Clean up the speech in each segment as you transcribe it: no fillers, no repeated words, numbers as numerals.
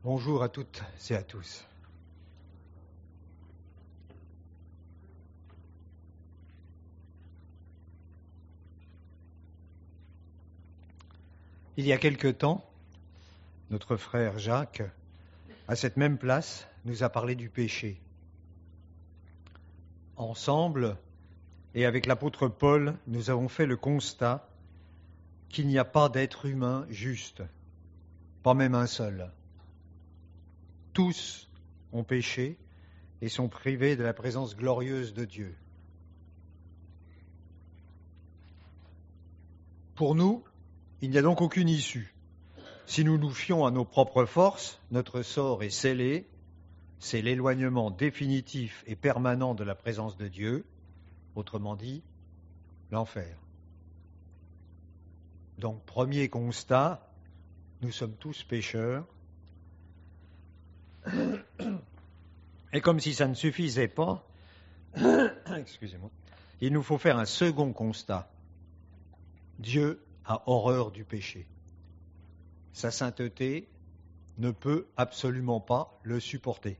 Bonjour à toutes et à tous. Il y a quelque temps, notre frère Jacques, à cette même place, nous a parlé du péché. Ensemble, et avec l'apôtre Paul, nous avons fait le constat qu'il n'y a pas d'être humain juste, pas même un seul. Tous ont péché et sont privés de la présence glorieuse de Dieu. Pour nous, il n'y a donc aucune issue. Si nous nous fions à nos propres forces, notre sort est scellé, c'est l'éloignement définitif et permanent de la présence de Dieu, autrement dit, l'enfer. Donc, premier constat, nous sommes tous pécheurs. Et comme si ça ne suffisait pas, excusez-moi, il nous faut faire un second constat. Dieu a horreur du péché. Sa sainteté ne peut absolument pas le supporter.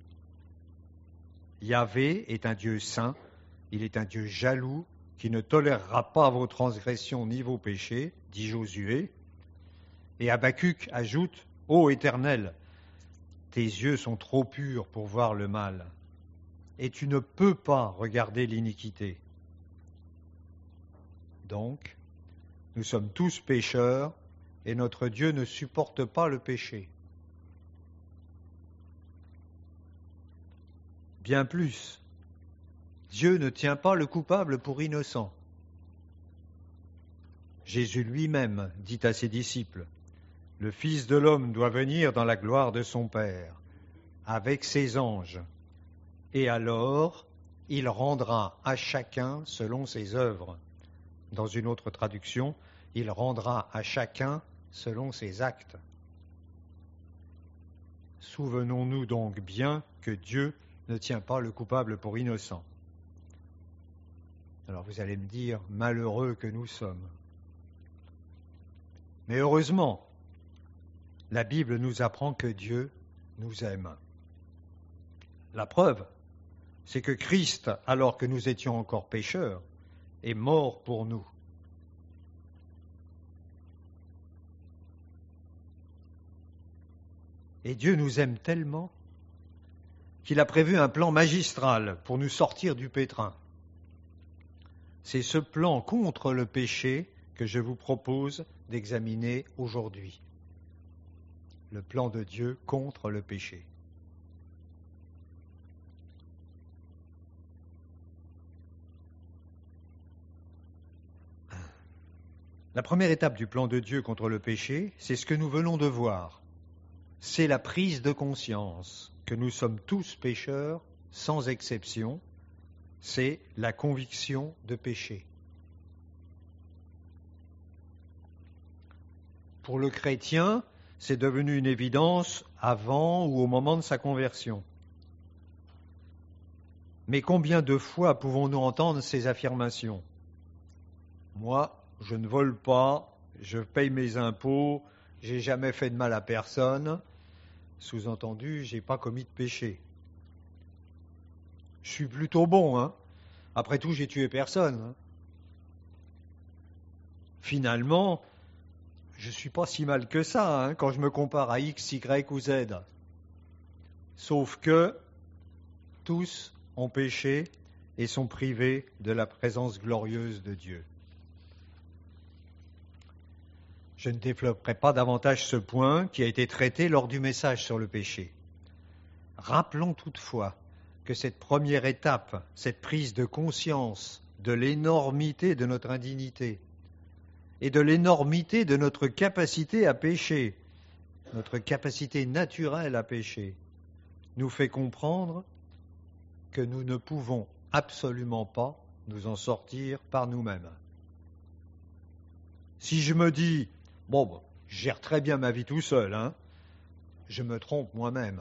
Yahvé est un Dieu saint, il est un Dieu jaloux qui ne tolérera pas vos transgressions ni vos péchés, dit Josué. Et Habakkuk ajoute « Ô Éternel, tes yeux sont trop purs pour voir le mal, et tu ne peux pas regarder l'iniquité. » Donc, nous sommes tous pécheurs, et notre Dieu ne supporte pas le péché. Bien plus, Dieu ne tient pas le coupable pour innocent. Jésus lui-même dit à ses disciples, « Le Fils de l'homme doit venir dans la gloire de son Père, avec ses anges, et alors il rendra à chacun selon ses œuvres. » Dans une autre traduction, il rendra à chacun selon ses actes. Souvenons-nous donc bien que Dieu ne tient pas le coupable pour innocent. Alors vous allez me dire, malheureux que nous sommes. Mais heureusement, la Bible nous apprend que Dieu nous aime. La preuve, c'est que Christ, alors que nous étions encore pécheurs, est mort pour nous. Et Dieu nous aime tellement qu'il a prévu un plan magistral pour nous sortir du pétrin. C'est ce plan contre le péché que je vous propose d'examiner aujourd'hui. Le plan de Dieu contre le péché. La première étape du plan de Dieu contre le péché, c'est ce que nous venons de voir. C'est la prise de conscience que nous sommes tous pécheurs, sans exception. C'est la conviction de péché. Pour le chrétien, c'est devenu une évidence avant ou au moment de sa conversion. Mais combien de fois pouvons-nous entendre ces affirmations ? Moi, je ne vole pas, je paye mes impôts, j'ai jamais fait de mal à personne. Sous-entendu, j'ai pas commis de péché. Je suis plutôt bon, hein. Après tout, j'ai tué personne. Hein. Finalement, je suis pas si mal que ça, hein, quand je me compare à X, Y ou Z. Sauf que tous ont péché et sont privés de la présence glorieuse de Dieu. Je ne développerai pas davantage ce point qui a été traité lors du message sur le péché. Rappelons toutefois que cette première étape, cette prise de conscience de l'énormité de notre indignité et de l'énormité de notre capacité à pécher, notre capacité naturelle à pécher, nous fait comprendre que nous ne pouvons absolument pas nous en sortir par nous-mêmes. Si je me dis, bon, je gère très bien ma vie tout seul, hein, je me trompe moi-même.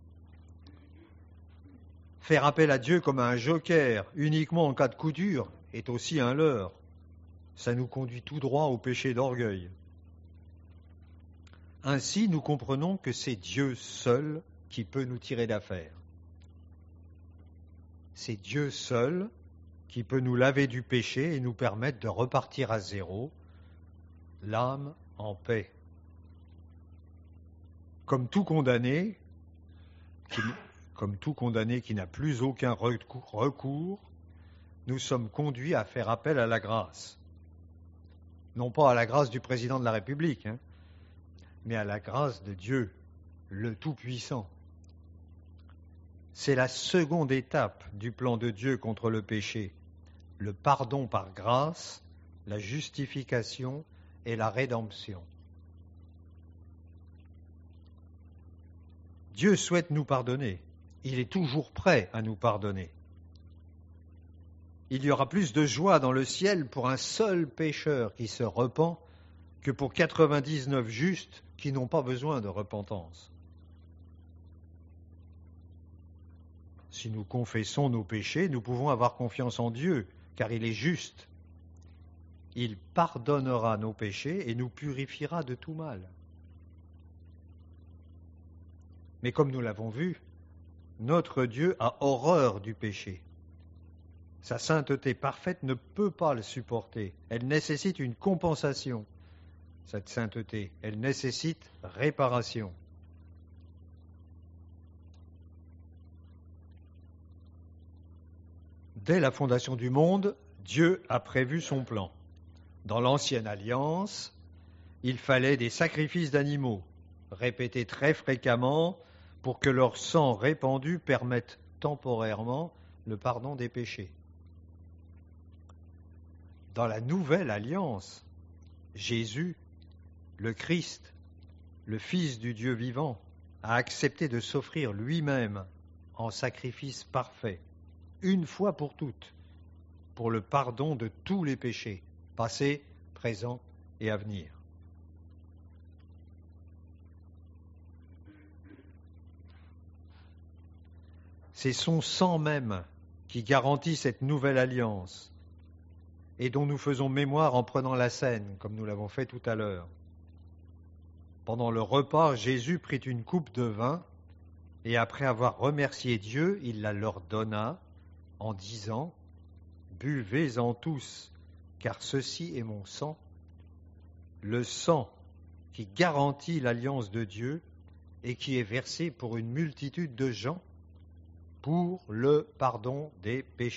Faire appel à Dieu comme à un joker, uniquement en cas de coup dur, est aussi un leurre. Ça nous conduit tout droit au péché d'orgueil. Ainsi, nous comprenons que c'est Dieu seul qui peut nous tirer d'affaire. C'est Dieu seul qui peut nous laver du péché et nous permettre de repartir à zéro, l'âme en paix. Comme tout condamné qui n'a plus aucun recours, nous sommes conduits à faire appel à la grâce. Non pas à la grâce du président de la République, mais à la grâce de Dieu, le Tout-Puissant. C'est la seconde étape du plan de Dieu contre le péché, le pardon par grâce, la justification et la rédemption. Dieu souhaite nous pardonner. Il est toujours prêt à nous pardonner. Il y aura plus de joie dans le ciel pour un seul pécheur qui se repent que pour 99 justes qui n'ont pas besoin de repentance. Si nous confessons nos péchés, nous pouvons avoir confiance en Dieu, car il est juste. Il pardonnera nos péchés et nous purifiera de tout mal. Mais comme nous l'avons vu, notre Dieu a horreur du péché. Sa sainteté parfaite ne peut pas le supporter. Elle nécessite une compensation, cette sainteté. Elle nécessite réparation. Dès la fondation du monde, Dieu a prévu son plan. Dans l'ancienne alliance, il fallait des sacrifices d'animaux, répétés très fréquemment, pour que leur sang répandu permette temporairement le pardon des péchés. Dans la nouvelle alliance, Jésus, le Christ, le Fils du Dieu vivant, a accepté de s'offrir lui-même en sacrifice parfait, une fois pour toutes, pour le pardon de tous les péchés, passés, présents et à venir. C'est son sang même qui garantit cette nouvelle alliance et dont nous faisons mémoire en prenant la scène, comme nous l'avons fait tout à l'heure. Pendant le repas, Jésus prit une coupe de vin et après avoir remercié Dieu, il la leur donna en disant « Buvez-en tous, car ceci est mon sang, le sang qui garantit l'alliance de Dieu et qui est versé pour une multitude de gens pour le pardon des péchés. »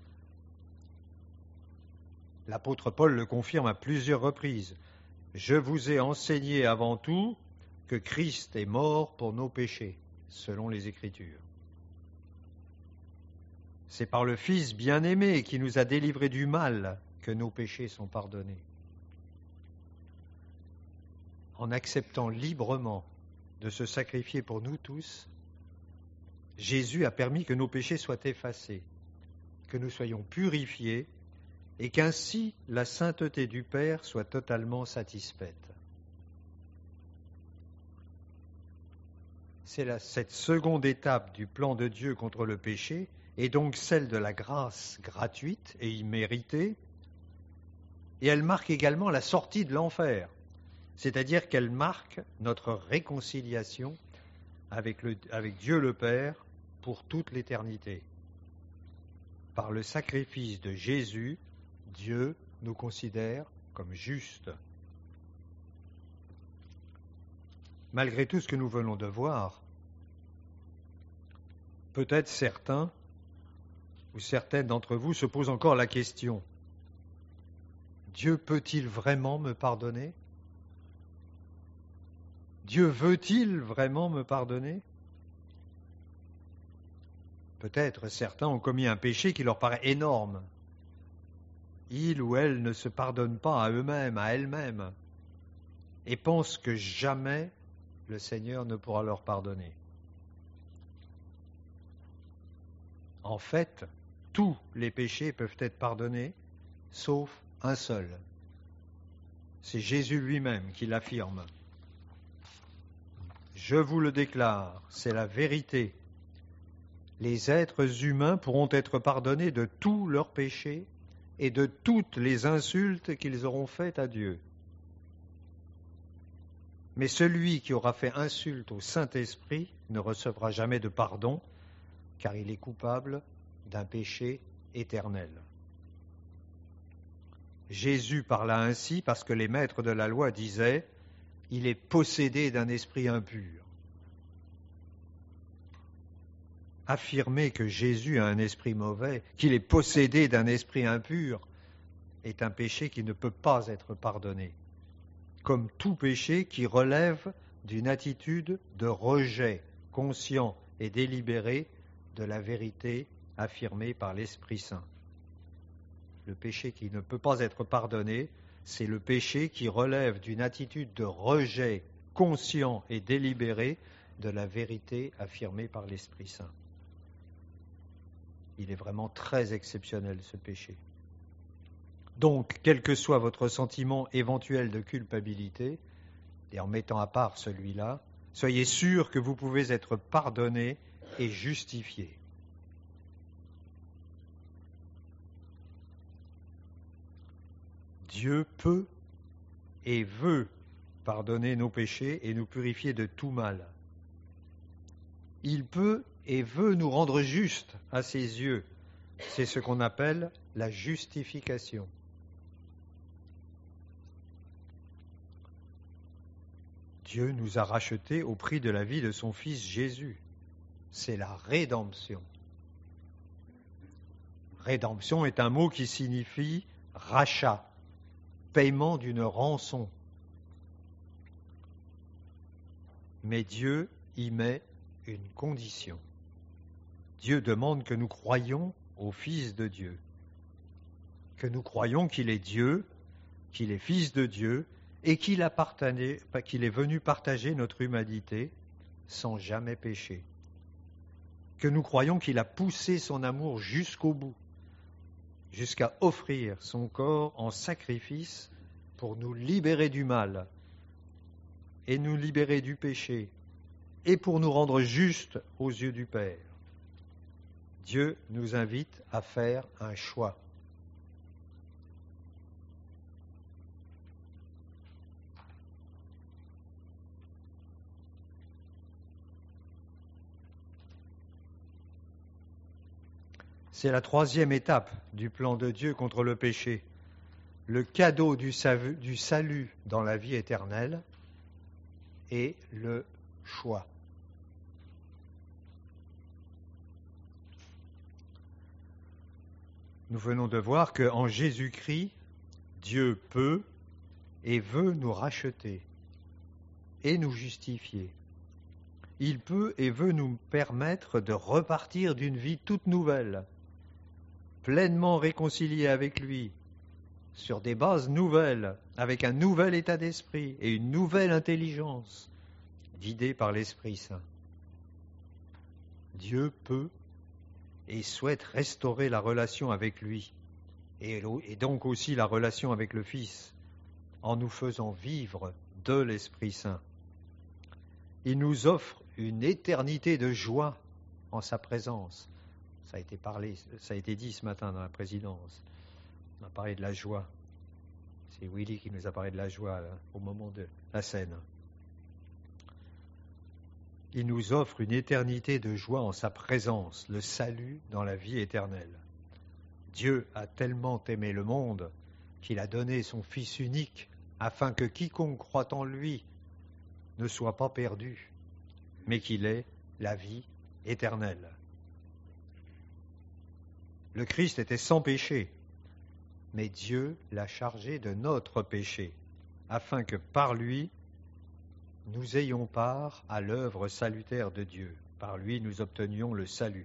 L'apôtre Paul le confirme à plusieurs reprises. « Je vous ai enseigné avant tout que Christ est mort pour nos péchés, selon les Écritures. » C'est par le Fils bien-aimé qui nous a délivrés du mal que nos péchés sont pardonnés. En acceptant librement de se sacrifier pour nous tous, Jésus a permis que nos péchés soient effacés, que nous soyons purifiés et qu'ainsi la sainteté du Père soit totalement satisfaite. C'est cette seconde étape du plan de Dieu contre le péché, et donc celle de la grâce gratuite et imméritée, et elle marque également la sortie de l'enfer, c'est-à-dire qu'elle marque notre réconciliation avec Dieu le Père pour toute l'éternité. Par le sacrifice de Jésus, Dieu nous considère comme justes. Malgré tout ce que nous venons de voir, peut-être certains ou certaines d'entre vous se posent encore la question, Dieu peut-il vraiment me pardonner ? Dieu veut-il vraiment me pardonner ? Peut-être certains ont commis un péché qui leur paraît énorme. Ils ou elles ne se pardonnent pas à eux-mêmes, à elles-mêmes, et pensent que jamais le Seigneur ne pourra leur pardonner. En fait, tous les péchés peuvent être pardonnés, sauf un seul. C'est Jésus lui-même qui l'affirme. Je vous le déclare, c'est la vérité. Les êtres humains pourront être pardonnés de tous leurs péchés et de toutes les insultes qu'ils auront faites à Dieu. Mais celui qui aura fait insulte au Saint-Esprit ne recevra jamais de pardon, car il est coupable d'un péché éternel. Jésus parla ainsi parce que les maîtres de la loi disaient « Il est possédé d'un esprit impur ». Affirmer que Jésus a un esprit mauvais, qu'il est possédé d'un esprit impur, est un péché qui ne peut pas être pardonné, comme tout péché qui relève d'une attitude de rejet conscient et délibéré de la vérité affirmée par l'Esprit Saint. Le péché qui ne peut pas être pardonné, c'est le péché qui relève d'une attitude de rejet conscient et délibéré de la vérité affirmée par l'Esprit Saint. Il est vraiment très exceptionnel, ce péché. Donc, quel que soit votre sentiment éventuel de culpabilité, et en mettant à part celui-là, soyez sûr que vous pouvez être pardonné et justifié. Dieu peut et veut pardonner nos péchés et nous purifier de tout mal. Il peut et veut nous rendre justes à ses yeux. C'est ce qu'on appelle la justification. Dieu nous a rachetés au prix de la vie de son Fils Jésus. C'est la rédemption. Rédemption est un mot qui signifie rachat, paiement d'une rançon. Mais Dieu y met une condition. Dieu demande que nous croyions au Fils de Dieu, que nous croyions qu'il est Dieu, qu'il est Fils de Dieu, et qu'il est venu partager notre humanité sans jamais pécher. Que nous croyons qu'il a poussé son amour jusqu'au bout, jusqu'à offrir son corps en sacrifice pour nous libérer du mal et nous libérer du péché et pour nous rendre justes aux yeux du Père. Dieu nous invite à faire un choix. C'est la troisième étape du plan de Dieu contre le péché, le cadeau du salut dans la vie éternelle et le choix. Nous venons de voir qu'en Jésus-Christ, Dieu peut et veut nous racheter et nous justifier. Il peut et veut nous permettre de repartir d'une vie toute nouvelle, pleinement réconcilié avec lui, sur des bases nouvelles, avec un nouvel état d'esprit et une nouvelle intelligence, guidée par l'Esprit Saint. Dieu peut et souhaite restaurer la relation avec lui, et donc aussi la relation avec le Fils, en nous faisant vivre de l'Esprit Saint. Il nous offre une éternité de joie en sa présence. Ça a été dit ce matin dans la présidence. On a parlé de la joie. C'est Willy qui nous a parlé de la joie là, au moment de la scène. Il nous offre une éternité de joie en sa présence, le salut dans la vie éternelle. Dieu a tellement aimé le monde qu'il a donné son Fils unique afin que quiconque croit en lui ne soit pas perdu, mais qu'il ait la vie éternelle. Le Christ était sans péché, mais Dieu l'a chargé de notre péché, afin que par lui, nous ayons part à l'œuvre salutaire de Dieu. Par lui, nous obtenions le salut.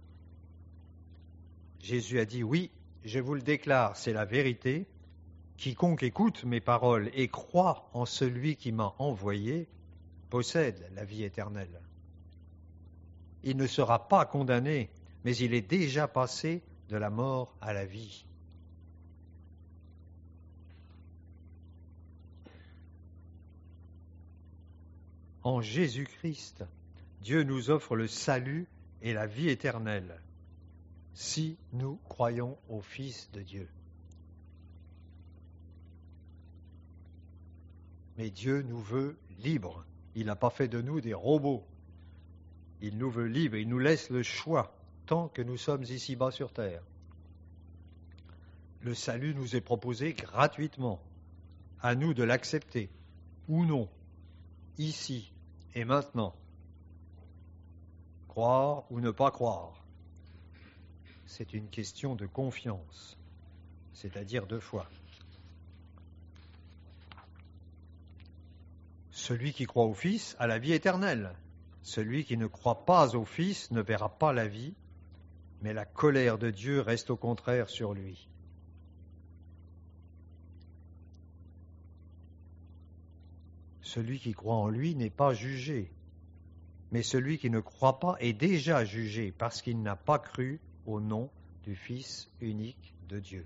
Jésus a dit, oui, je vous le déclare, c'est la vérité. Quiconque écoute mes paroles et croit en celui qui m'a envoyé, possède la vie éternelle. Il ne sera pas condamné, mais il est déjà passé de la mort à la vie. En Jésus-Christ, Dieu nous offre le salut et la vie éternelle, si nous croyons au Fils de Dieu. Mais Dieu nous veut libres. Il n'a pas fait de nous des robots. Il nous veut libres, il nous laisse le choix tant que nous sommes ici-bas sur terre. Le salut nous est proposé gratuitement. À nous de l'accepter, ou non, ici et maintenant. Croire ou ne pas croire, c'est une question de confiance, c'est-à-dire de foi. Celui qui croit au Fils a la vie éternelle. Celui qui ne croit pas au Fils ne verra pas la vie, mais la colère de Dieu reste au contraire sur lui. Celui qui croit en lui n'est pas jugé, mais celui qui ne croit pas est déjà jugé parce qu'il n'a pas cru au nom du Fils unique de Dieu.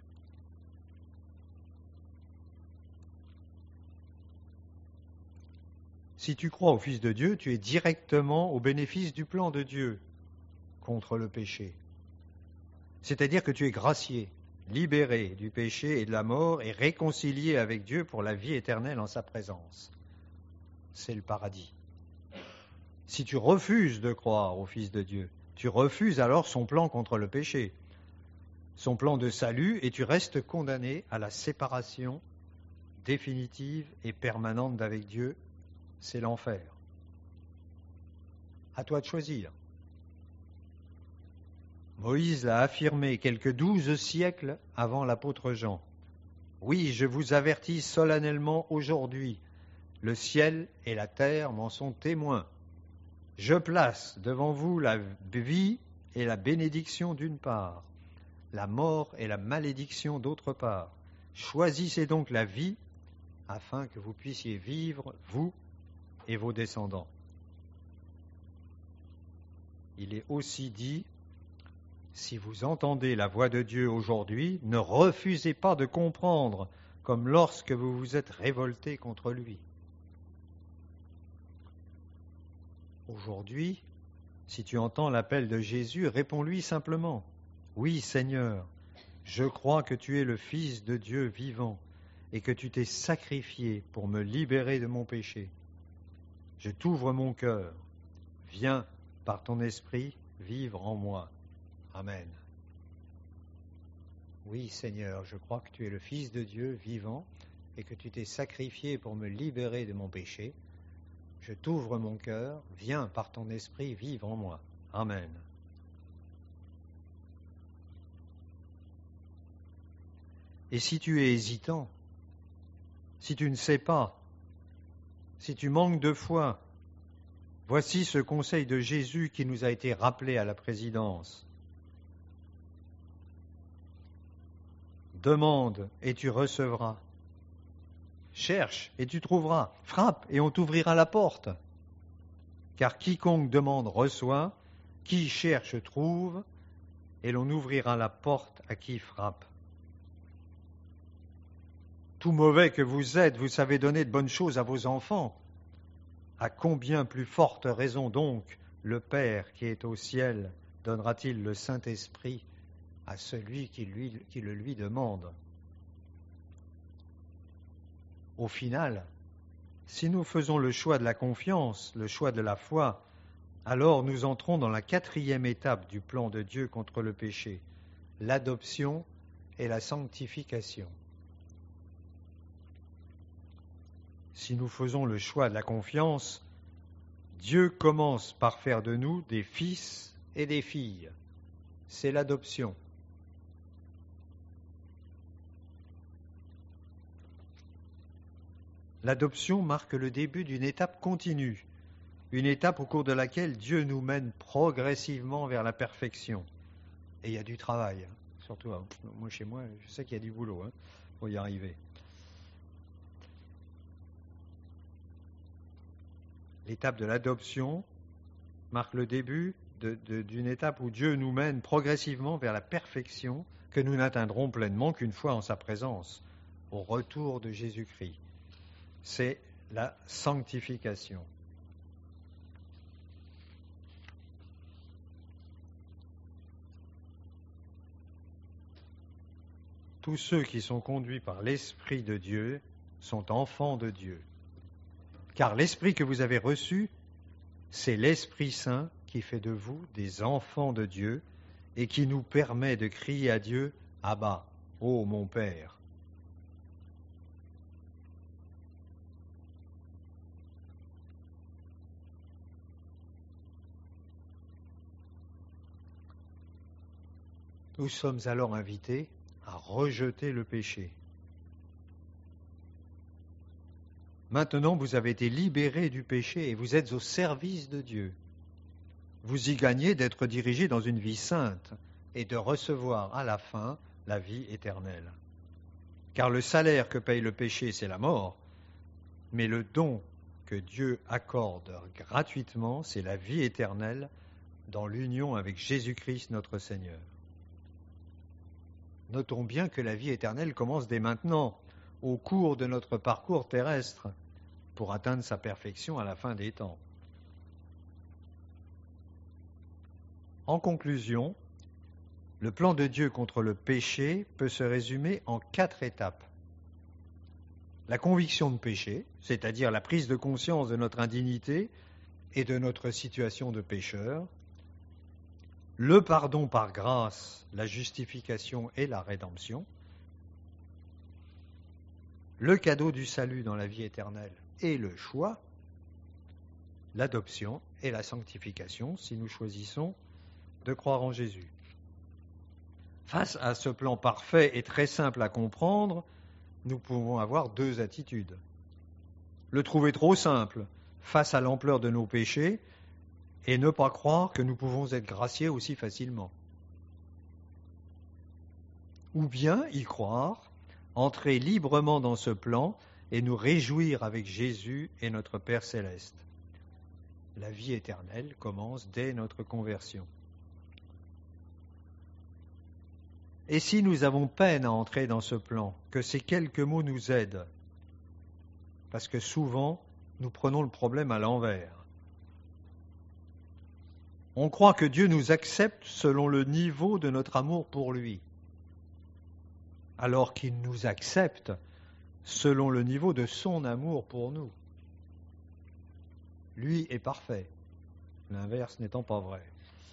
Si tu crois au Fils de Dieu, tu es directement au bénéfice du plan de Dieu contre le péché. C'est-à-dire que tu es gracié, libéré du péché et de la mort et réconcilié avec Dieu pour la vie éternelle en sa présence. C'est le paradis. Si tu refuses de croire au Fils de Dieu, tu refuses alors son plan contre le péché, son plan de salut, et tu restes condamné à la séparation définitive et permanente d'avec Dieu. C'est l'enfer. À toi de choisir. Moïse l'a affirmé quelques 12 siècles avant l'apôtre Jean. Oui, je vous avertis solennellement aujourd'hui, le ciel et la terre m'en sont témoins. Je place devant vous la vie et la bénédiction d'une part, la mort et la malédiction d'autre part. Choisissez donc la vie afin que vous puissiez vivre, vous et vos descendants. Il est aussi dit, si vous entendez la voix de Dieu aujourd'hui, ne refusez pas de comprendre, comme lorsque vous vous êtes révoltés contre lui. Aujourd'hui, si tu entends l'appel de Jésus, réponds-lui simplement, oui Seigneur, je crois que tu es le Fils de Dieu vivant et que tu t'es sacrifié pour me libérer de mon péché. Je t'ouvre mon cœur, viens par ton esprit vivre en moi. Amen. Oui Seigneur, je crois que tu es le Fils de Dieu vivant et que tu t'es sacrifié pour me libérer de mon péché. Je t'ouvre mon cœur, viens par ton esprit vivre en moi. Amen. Et si tu es hésitant, si tu ne sais pas, si tu manques de foi, voici ce conseil de Jésus qui nous a été rappelé à la présidence. Demande et tu recevras. Cherche et tu trouveras. Frappe et on t'ouvrira la porte. Car quiconque demande reçoit, qui cherche trouve, et l'on ouvrira la porte à qui frappe. Tout mauvais que vous êtes, vous savez donner de bonnes choses à vos enfants. À combien plus forte raison donc le Père qui est au ciel donnera-t-il le Saint-Esprit à celui qui le lui demande? Au final, si nous faisons le choix de la confiance, le choix de la foi, alors nous entrons dans la 4e étape du plan de Dieu contre le péché, l'adoption et la sanctification. Si nous faisons le choix de la confiance, Dieu commence par faire de nous des fils et des filles. C'est l'adoption. L'adoption marque le début d'une étape continue, une étape au cours de laquelle Dieu nous mène progressivement vers la perfection. Et il y a du travail, surtout moi chez moi, je sais qu'il y a du boulot pour y arriver. L'étape de l'adoption marque le début d'une étape où Dieu nous mène progressivement vers la perfection que nous n'atteindrons pleinement qu'une fois en sa présence, au retour de Jésus-Christ. C'est la sanctification. Tous ceux qui sont conduits par l'Esprit de Dieu sont enfants de Dieu. Car l'Esprit que vous avez reçu, c'est l'Esprit Saint qui fait de vous des enfants de Dieu et qui nous permet de crier à Dieu, Abba, ô mon Père. Nous sommes alors invités à rejeter le péché. Maintenant, vous avez été libérés du péché et vous êtes au service de Dieu. Vous y gagnez d'être dirigés dans une vie sainte et de recevoir à la fin la vie éternelle. Car le salaire que paye le péché, c'est la mort, mais le don que Dieu accorde gratuitement, c'est la vie éternelle dans l'union avec Jésus-Christ notre Seigneur. Notons bien que la vie éternelle commence dès maintenant, au cours de notre parcours terrestre, pour atteindre sa perfection à la fin des temps. En conclusion, le plan de Dieu contre le péché peut se résumer en 4 étapes. La conviction de péché, c'est-à-dire la prise de conscience de notre indignité et de notre situation de pécheur. Le pardon par grâce, la justification et la rédemption. Le cadeau du salut dans la vie éternelle et le choix. L'adoption et la sanctification si nous choisissons de croire en Jésus. Face à ce plan parfait et très simple à comprendre, nous pouvons avoir 2 attitudes. Le trouver trop simple face à l'ampleur de nos péchés et ne pas croire que nous pouvons être graciés aussi facilement. Ou bien y croire, entrer librement dans ce plan et nous réjouir avec Jésus et notre Père céleste. La vie éternelle commence dès notre conversion. Et si nous avons peine à entrer dans ce plan, que ces quelques mots nous aident, parce que souvent, nous prenons le problème à l'envers. On croit que Dieu nous accepte selon le niveau de notre amour pour lui, alors qu'il nous accepte selon le niveau de son amour pour nous. Lui est parfait, l'inverse n'étant pas vrai.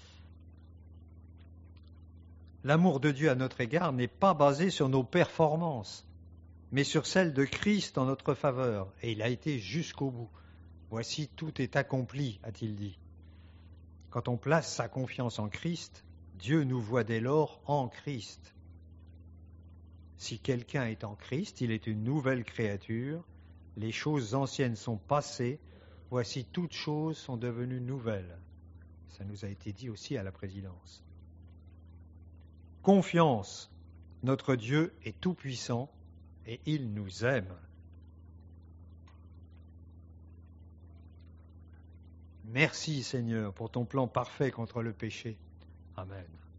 L'amour de Dieu à notre égard n'est pas basé sur nos performances, mais sur celle de Christ en notre faveur, et il a été jusqu'au bout. Voici, tout est accompli, a-t-il dit. Quand on place sa confiance en Christ, Dieu nous voit dès lors en Christ. Si quelqu'un est en Christ, il est une nouvelle créature, les choses anciennes sont passées, voici toutes choses sont devenues nouvelles. Ça nous a été dit aussi à la présidence. Confiance, notre Dieu est tout-puissant et il nous aime. Merci Seigneur pour ton plan parfait contre le péché. Amen.